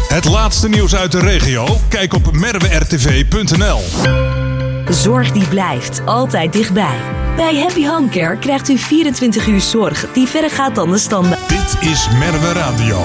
Het laatste nieuws uit de regio? Kijk op merwertv.nl. Zorg die blijft altijd dichtbij. Bij Happy Home Care krijgt u 24 uur zorg die verder gaat dan de standaard. Dit is Merwe Radio.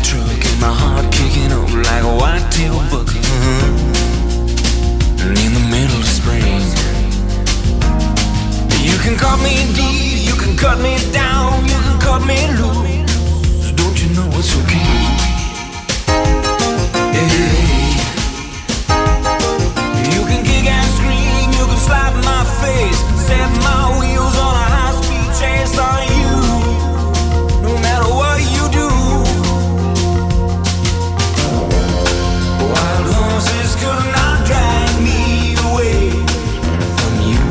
truck and my heart kicking up like a white-tail buck. And in the middle of spring, you can cut me deep, you can cut me down, you can cut me loose. Don't you know it's okay? Hey. You can kick and scream, you can slap my face, set my wheels on a high-speed chase on you. No matter what you do, wild horses could not drag me away from you.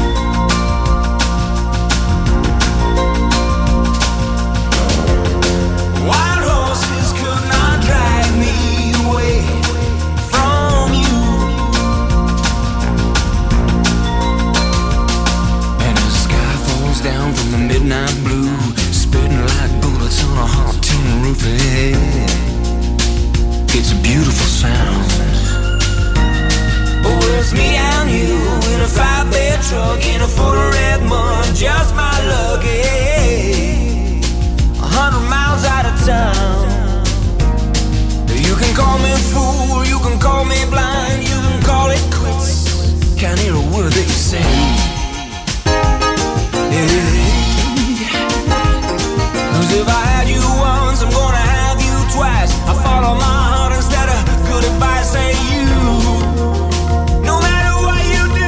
Wild horses could not drag me away from you. And the sky falls down from the midnight blue, spitting like bullets on a hot tin roof. It's a beautiful sound. Oh, it's me and you in a 5-bed truck in a foot of red mud, just my luck. 100 miles out of town. You can call me fool, you can call me blind, you can call it quits. Can't hear a word that you say. Cause if I had you once, I'm gonna have you twice. I follow my heart instead of good advice. Say you, no matter what you do,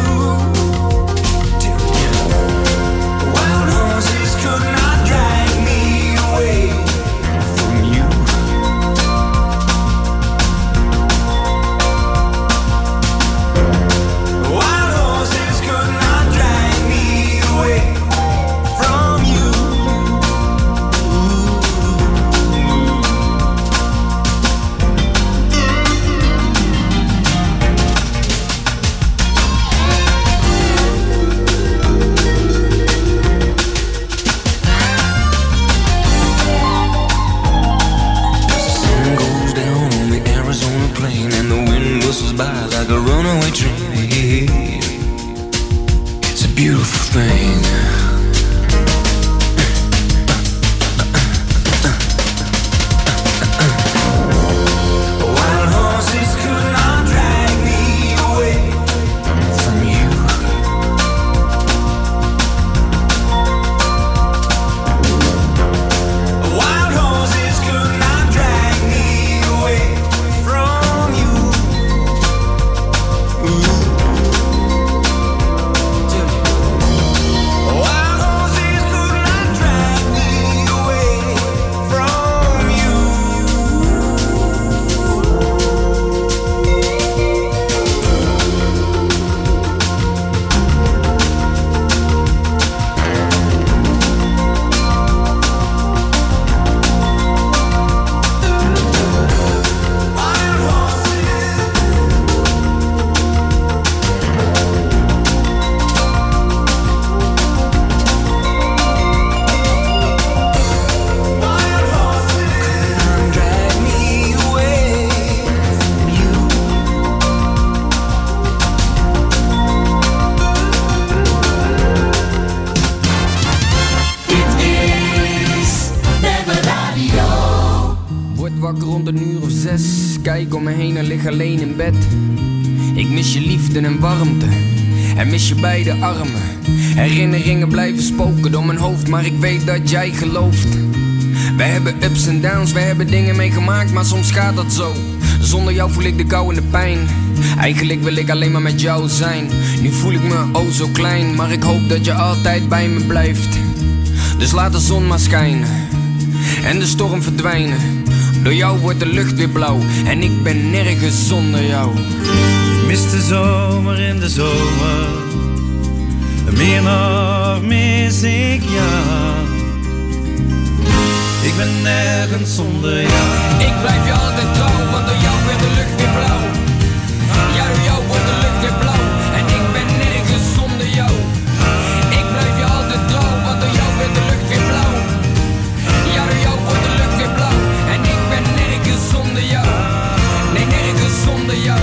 wild horses could not drag me away from you. Wild horses could not drag me away from you. And the wind whistles by like a runaway train. It's a beautiful thing. Wild horses could not drag me away from you. Wild horses could not drag me away from you. Wild horses could not drag me away from you. Wild horses. Wild horses could not drag me away from you. Dit is Never Radio. Word wakker rond een uur of 6. Kijk om me heen en lig alleen in bed. Ik mis je liefde en warmte. En mis je beide armen. Herinneringen blijven spoken door mijn hoofd, maar ik weet dat jij gelooft. We hebben ups en downs, we hebben dingen meegemaakt, maar soms gaat dat zo. Zonder jou voel ik de kou en de pijn. Eigenlijk wil ik alleen maar met jou zijn. Nu voel ik me oh zo klein, maar ik hoop dat je altijd bij me blijft. Dus laat de zon maar schijnen en de storm verdwijnen. Door jou wordt de lucht weer blauw en ik ben nergens zonder jou. Mis de zomer in de zomer, meer nog mis ik jou. Ik ben nergens zonder jou. Ik blijf je altijd trouw, want door jou werd de lucht weer blauw. Ja, door jou wordt de lucht weer blauw en ik ben nergens zonder jou. Ik blijf je altijd trouw, want door jou werd de lucht weer blauw. Ja, door jou wordt de lucht weer blauw en ik ben nergens zonder jou. Nee, nergens zonder jou.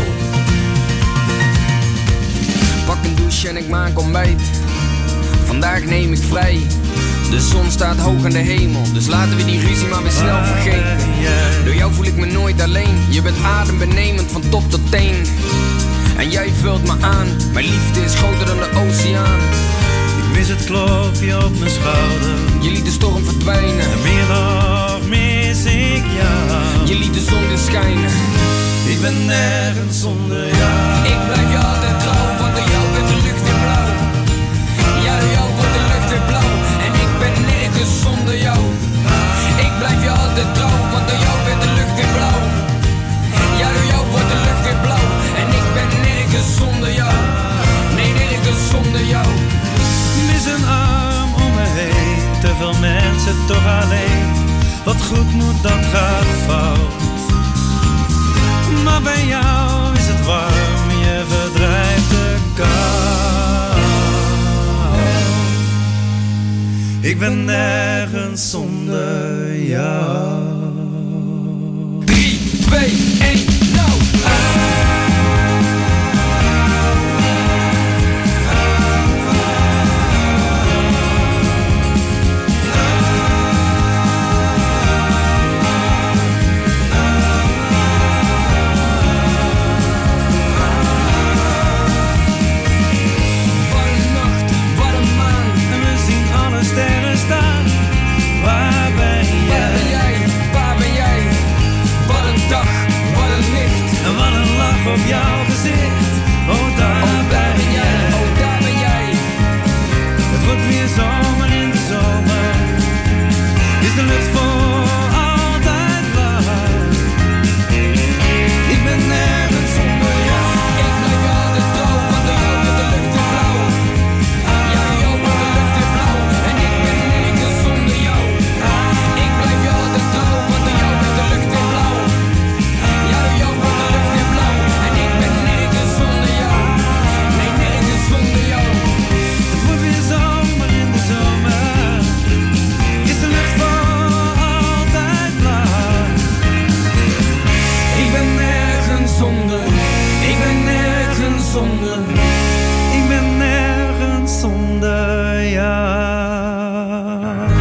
Pak een douche en ik maak ontbijt. Vandaag neem ik vrij. De zon staat hoog in de hemel, dus laten we die ruzie maar weer snel vergeten. Door jou voel ik me nooit alleen. Je bent adembenemend van top tot teen. En jij vult me aan. Mijn liefde is groter dan de oceaan. Ik mis het klopje op mijn schouder. Je liet de storm verdwijnen. En meer nog mis ik jou. Je liet de zon weer schijnen. Ik ben nergens zonder jou. Ik blijf je altijd trouw, want door jou wordt de lucht weer blauw. Ja, door jou wordt de lucht weer blauw. En ik ben nergens zonder jou. Ik blijf je altijd trouw, want door jou wordt de lucht weer blauw. Ja, door jou wordt de lucht weer blauw. En ik ben nergens zonder jou. Nee, nergens zonder jou. Mis een arm om me heen. Te veel mensen toch alleen. Wat goed moet, dat gaat fout. Maar bij jou is het warm, je verdrijft de kou. Ik ben nergens zonder jou. 3, 2, 1, nou! Op jouw gezicht, oh daar ben jij, oh daar ben jij. Het wordt weer zomer in de zomer, is de lucht voor altijd blauw. Ik ben nergens zonder jou. Ik blijf je altijd trouw, want door jou wordt de lucht weer blauw. Ja, door jou wordt de lucht weer blauw. En ik ben nergens zonder jou. Ik blijf je altijd trouw, want door jou wordt de lucht weer blauw. Ja, door jou wordt de lucht weer blauw. Ik ben nergens zonder jou.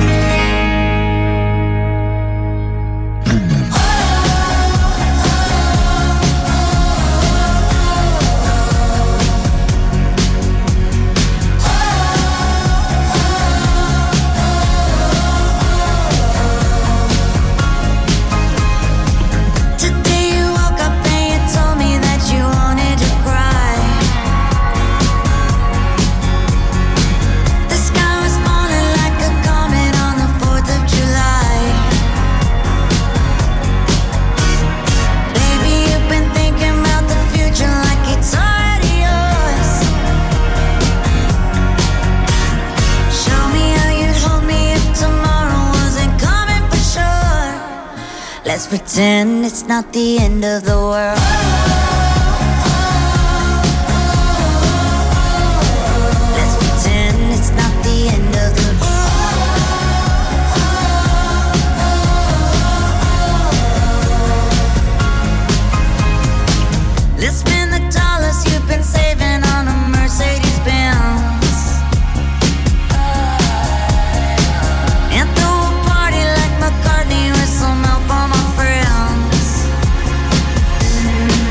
Let's pretend it's not the end of the world. Let's pretend it's not the end of the world. Let's spend the dollars you've been saving on a Mercedes-Benz. And throw a party like McCartney with some help on my friends.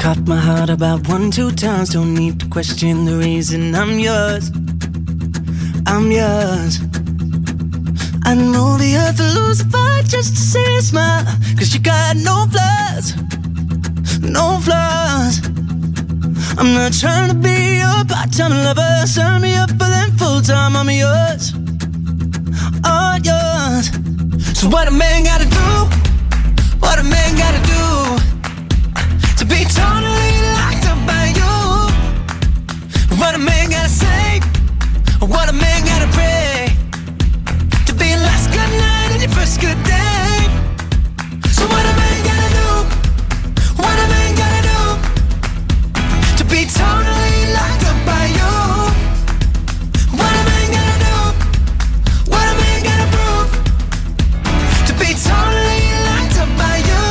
Caught my heart about 1-2 times. Don't need to question the reason I'm yours. I'm yours. I'd move the earth to lose a fight just to see you smile. Cause you got no flaws. No flaws. I'm not trying to be your part-time lover. Sign me up for them full-time. I'm yours. All yours. So what a man gotta do? What a man gotta do to be totally locked up by you? What a man gotta say? What a man gotta pray to be your last good night and your first good day? So what a man gotta do? What a man gotta do to be totally locked up by you? What a man gotta do? What a man gotta prove to be totally locked up by you?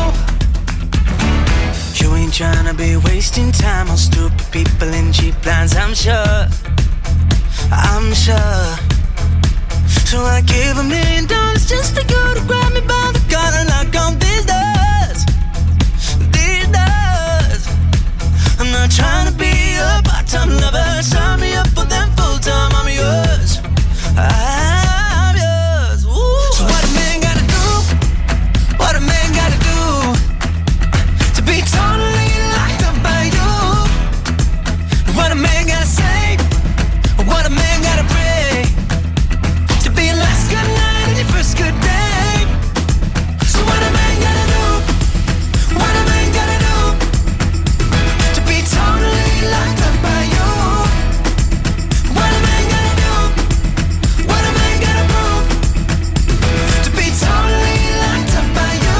You ain't tryna be wasting time on stupid people in cheap lines, I'm sure. I'm sure. So I gave $1 million just for you to grab me by the collar, knock on these doors. These doors. I'm not trying to be a part-time lover. Sign me up for them full-time. I'm yours. I'm yours. Ooh. So what a man gotta do? What a man gotta do to be totally locked up by you? What a man gotta say? What a man gotta pray to be your last good night and your first good day? So what a man gotta do? What a man gotta do to be totally locked up by you? What a man gotta do? What a man gotta prove to be totally locked up by you?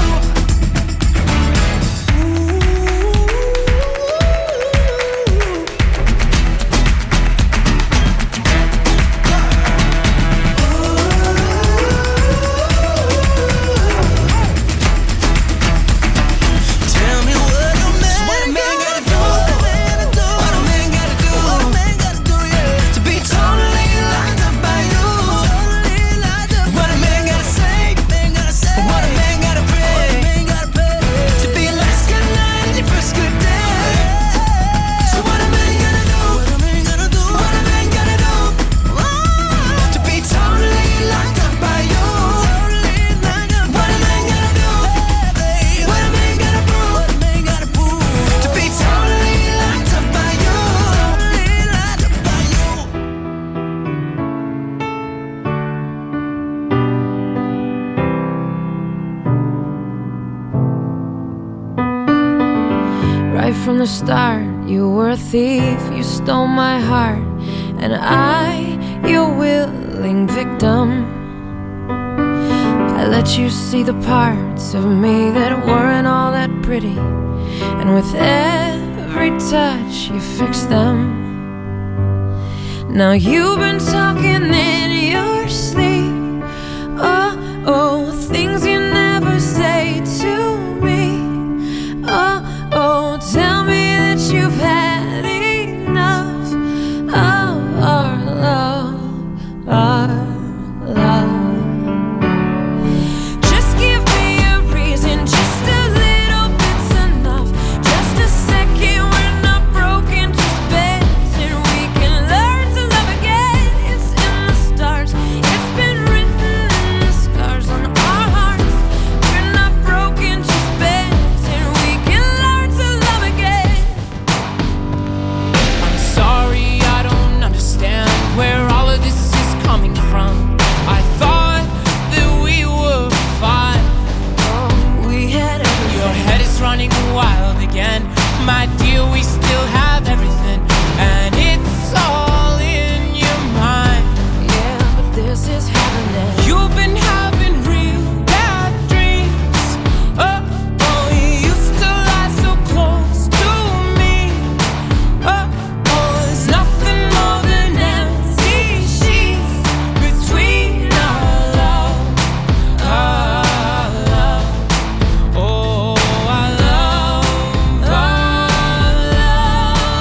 Tell me what a man gotta do? What a man gotta do? To be totally locked up by you? What a man gotta say? What a man gotta pray to be your last good night and your first good day? So what a man gotta do? What a man gotta do to be totally locked up by you? What a man gotta do? What a man gotta prove to be totally locked up by you? Right from the start, you were a thief, you stole my heart, and I, your willing victim. I let you see the parts of me that weren't all that pretty, and with every touch you fixed them. Now you've been talking in your sleep, oh, things you never say to me. Oh, tell me that you've had enough of our love, Just give me a reason, just a little bit's enough. Just a second, we're not broken, just bends, and we can learn to love again. It's in the stars, it's been written in the scars on our hearts. We're not broken, just bends, and we can learn to love again. I'm sorry, I don't understand where all of this is coming from. I thought that we were fine. We had everything. Your head is running wild again. My dear, we still have everything, and it's all in your mind. Yeah, but this is happening. You've been having real bad dreams. Oh, you used to lie so close to me. Oh, there's nothing more than empty sheets between our love. Oh, our love.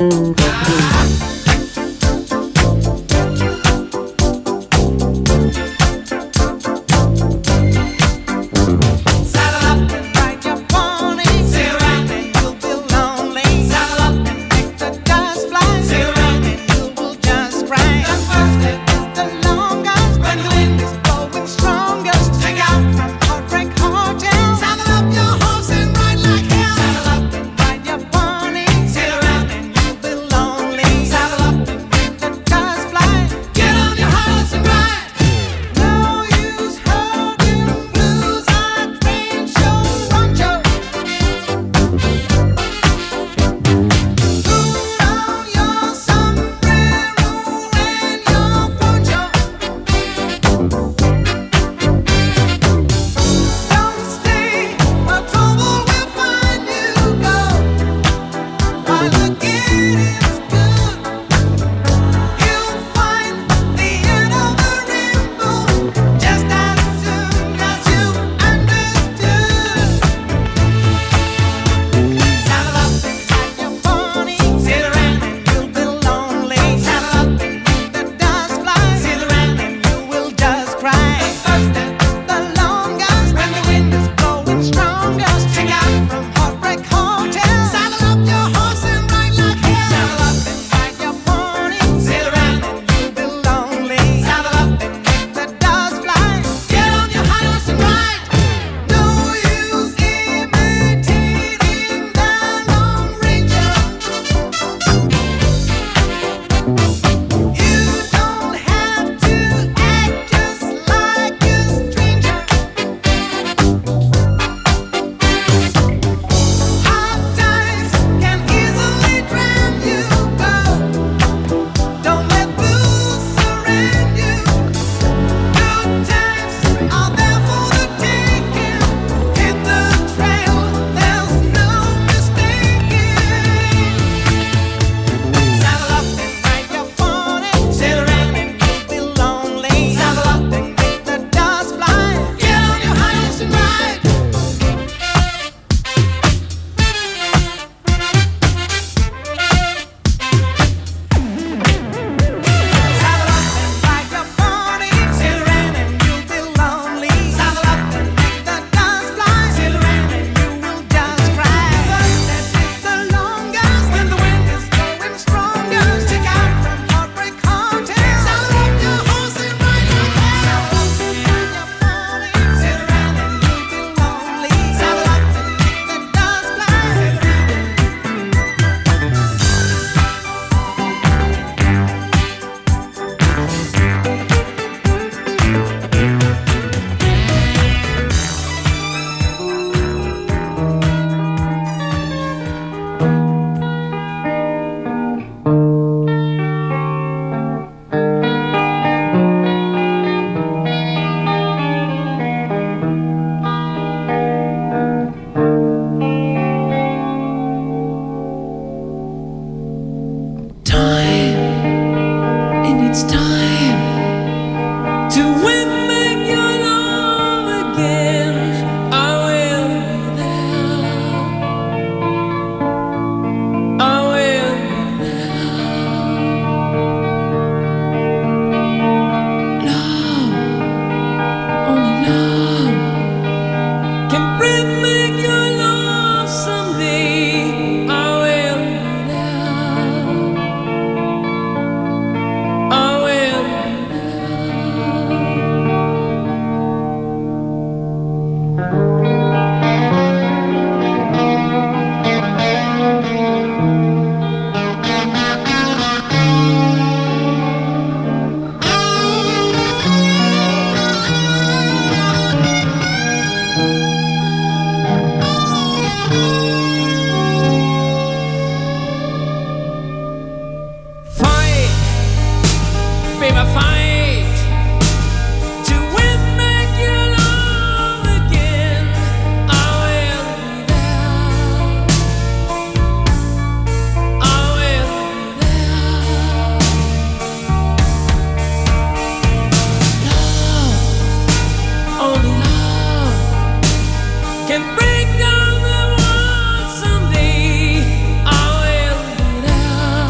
break down the walls someday. I will be there.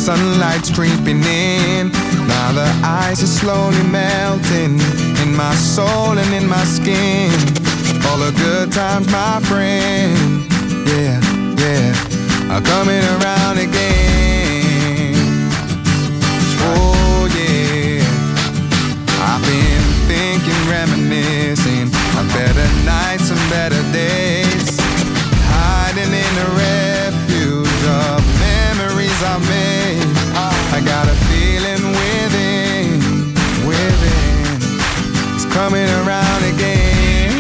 sunlight's creeping in. Now the ice is slowly melting in my soul and in my skin. All the good times, my friend, yeah, yeah, are coming around again. Oh yeah, I've been thinking, reminiscing of better nights and better days, hiding in the refuge of memories I've made. I got a feeling within, it's coming around again.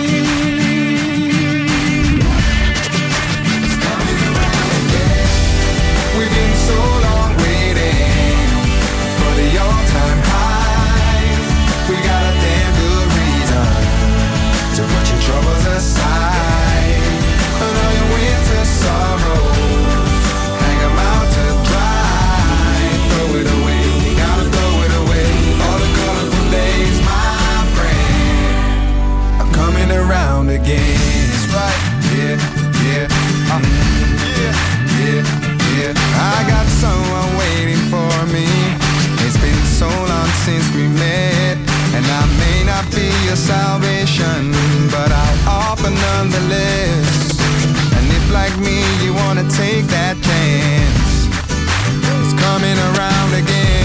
It's coming around again. We've been so long waiting for the all-time high. We got a damn good reason to put your troubles aside. And all your winter sorrows, hang 'em out to dry. Throw it away, you gotta throw it away. All the colorful days, my friend, are coming around again. That's right, yeah, yeah, yeah, yeah. I got someone waiting for me. It's been so long since we met, and I may not be your salvation, but I'll offer nonetheless. And if like me you wanna take that chance, it's coming around again.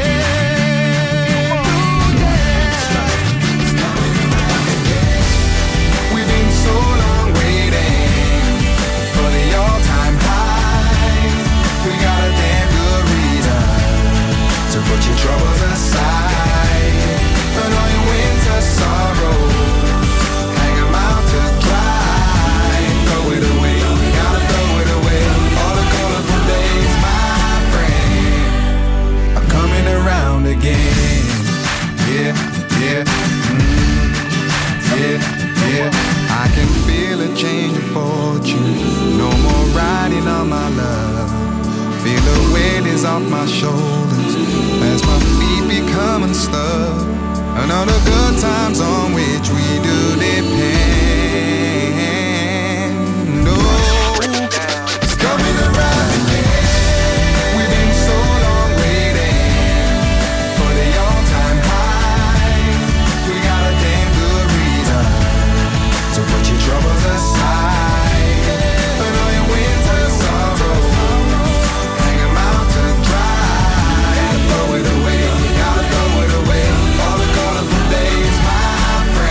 It's coming around again. We've been so long waiting for the all-time high. We got a damn good reason to put your troubles aside. And all your winter sorrows, hang 'em out to dry. Throw it away, you gotta throw it away. All the colorful days, my friend, are coming around again. Yeah, yeah, yeah, yeah. I can feel a change of fortune. No more riding on my love. Feel the weight is off my shoulders as my feet become unstuck. And all the good times on which we do depend. Oh, it's coming around again. We've been so long waiting for the all-time high. We got a damn good reason to put your troubles aside. And all your winter sorrows, hang 'em out to dry. Throw it away, you gotta throw it away. All the colorful days, my friend,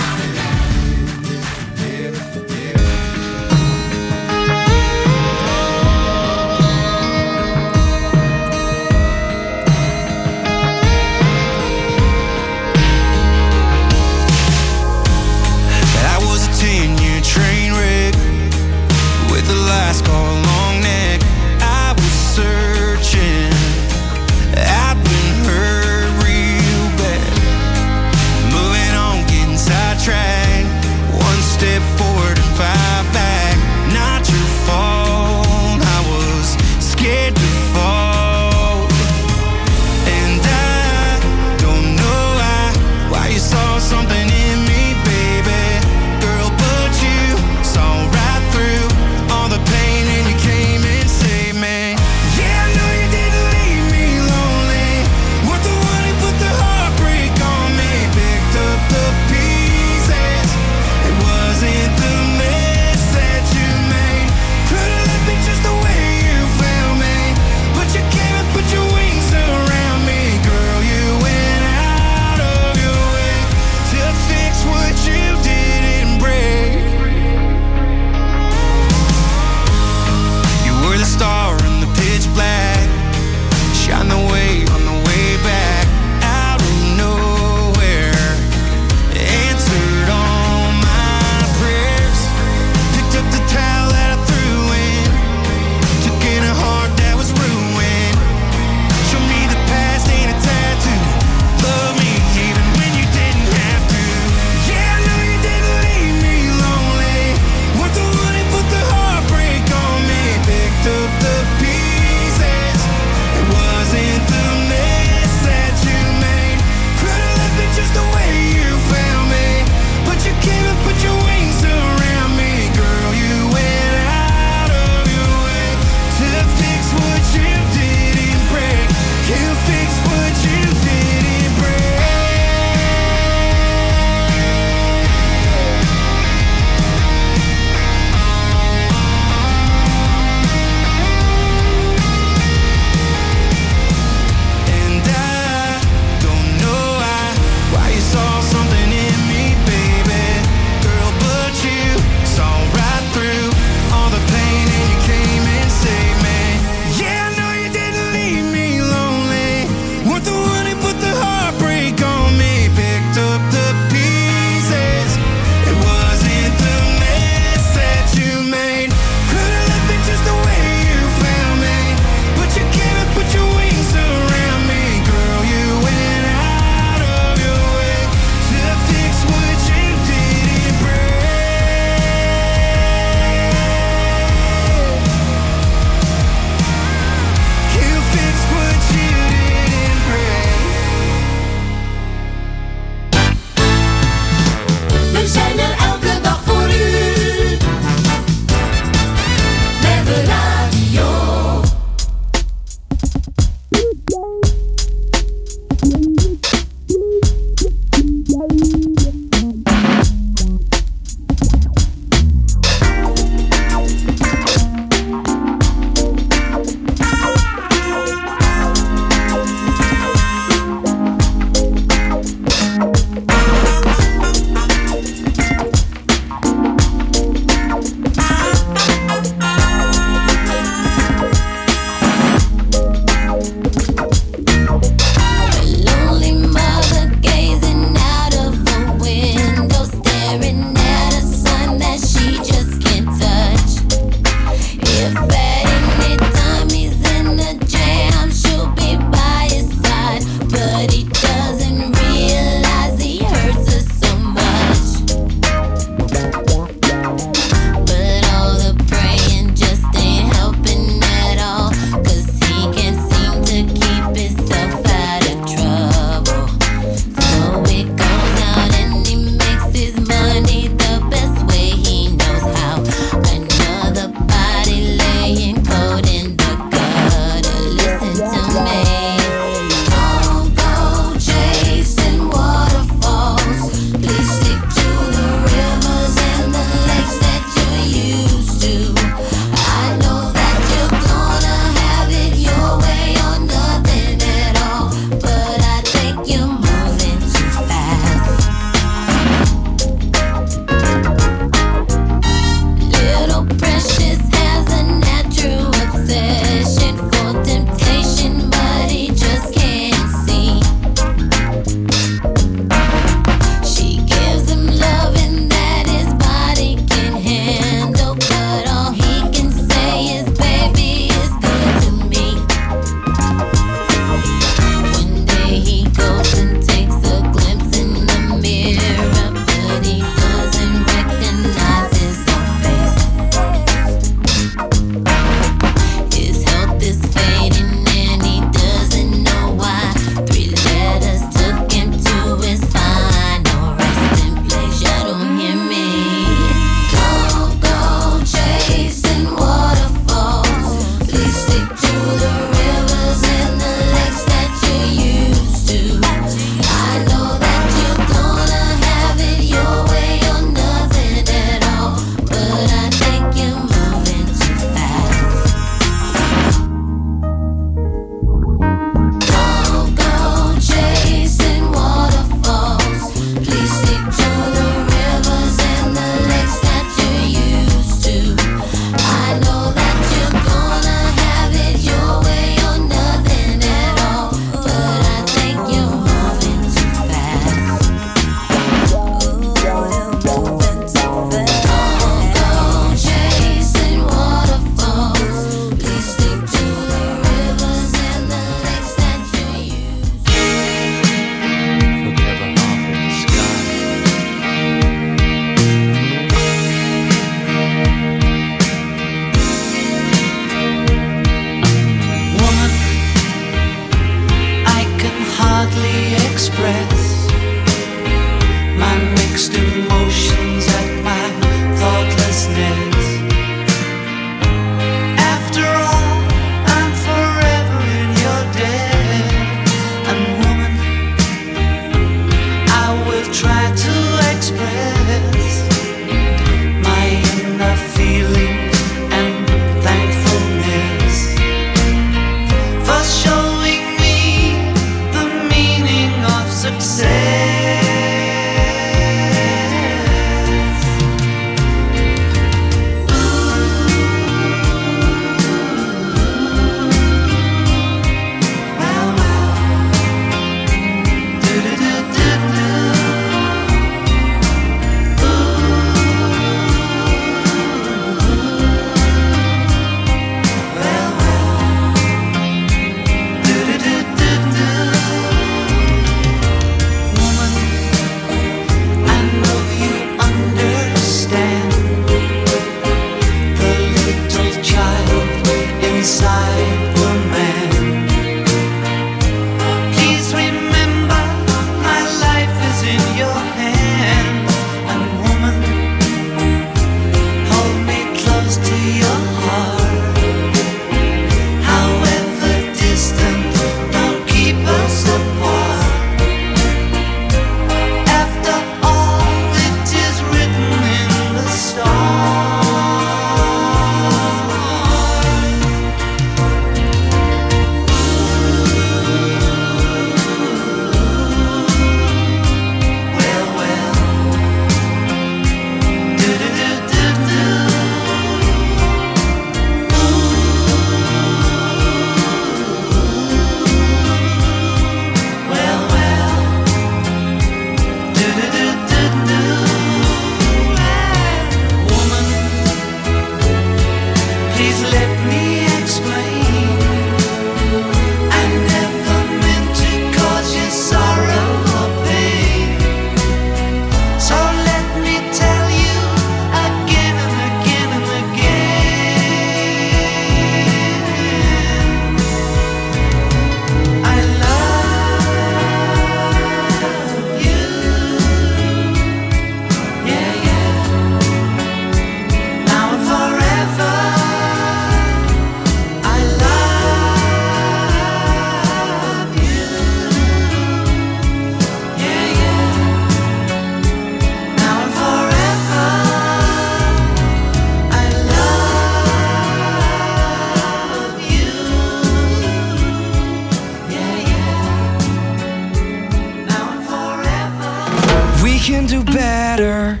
better.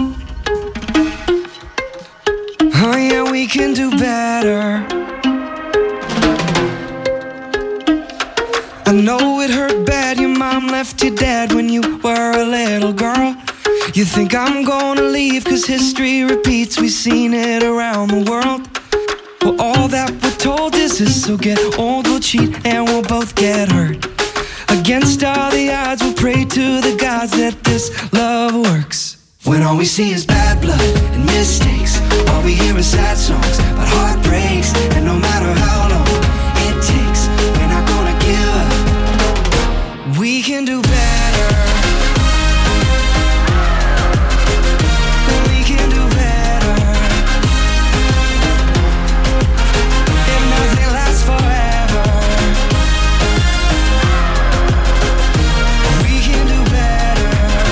Oh yeah, we can do better. I know it hurt bad, your mom left your dad when you were a little girl. You think I'm gonna leave cause history repeats, we've seen it around the world. Well, all that we're told is this, so get old, we'll cheat and we'll both get hurt. Against all the odds, we'll pray to the gods that this love works. When all we see is bad blood and mistakes, all we hear is sad songs about heartbreaks. And no matter how long it takes, we're not gonna give up. We can do better. We can do better. If nothing lasts forever, we can do better.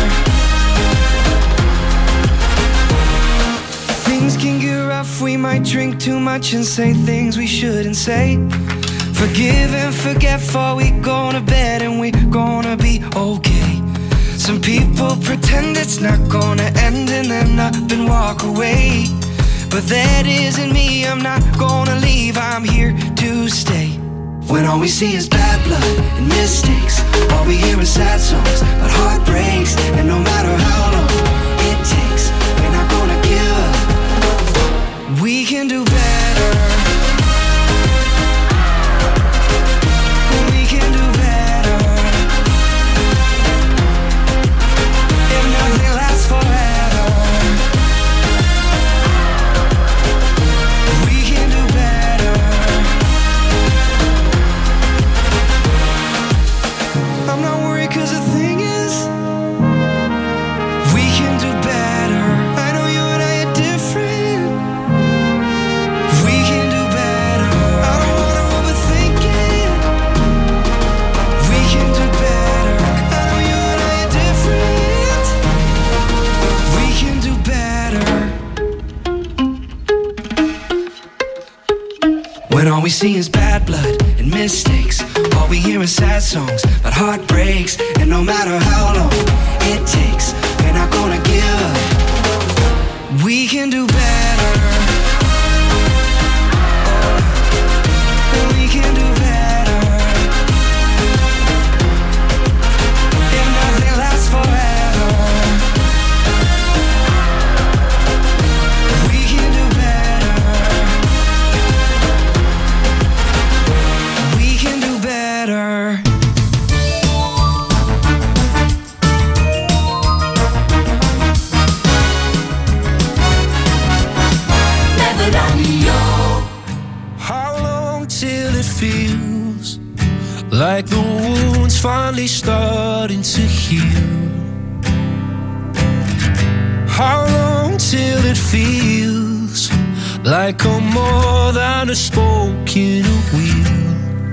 Things can get rough, we might drink too much and say things we shouldn't say. Forgive and forget before we go to bed and we gonna be okay. Some people pretend it's not gonna end and then up and walk away. But that isn't me, I'm not gonna leave, I'm here to stay. When all we see is bad blood and mistakes, all we hear is sad songs about heartbreaks. And no matter how long it takes, we're not gonna give up. We can do better. We can do better. If nothing lasts forever, we can do better. I'm not worried cause the thing is, we can do better. I know you and I are different. We can do better. I don't wanna overthink it. We can do better. I know you and I are different. We can do better. When all we see is bad blood and mistakes, all we hear is sad songs about heartbreaks. And no matter how long it takes, we're not gonna give up. We can do better. We can do better. If nothing lasts forever, we can do better. We can do better. Never Radio. How long till it feels like the wound's finally starting to heal? How long till it feels like I'm more than a spoke in a wheel?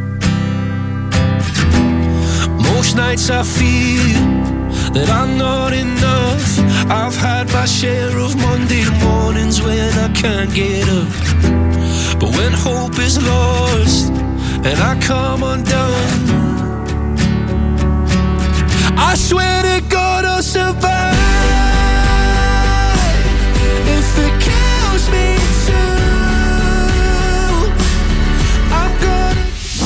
Most nights I feel that I'm not enough. I've had my share of Monday mornings when I can't get up. But when hope is lost and I come undone, I swear to God I'll survive. If it kills me too, I'm gonna.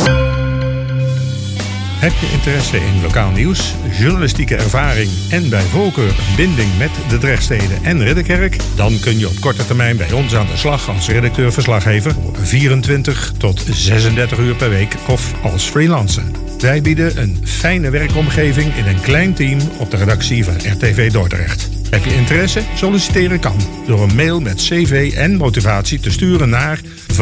Heb je interesse in lokaal nieuws, journalistieke ervaring en bij voorkeur een binding met de Drechtsteden en Ridderkerk? Dan kun je op korte termijn bij ons aan de slag als redacteur-verslaggever voor 24 tot 36 uur per week of als freelancer. Wij bieden een fijne werkomgeving in een klein team op de redactie van RTV Dordrecht. Heb je interesse? Solliciteren kan door een mail met cv en motivatie te sturen naar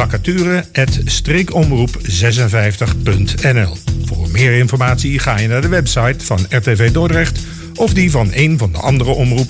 vacature@streekomroep56.nl. Voor meer informatie ga je naar de website van RTV Dordrecht of die van een van de andere omroepen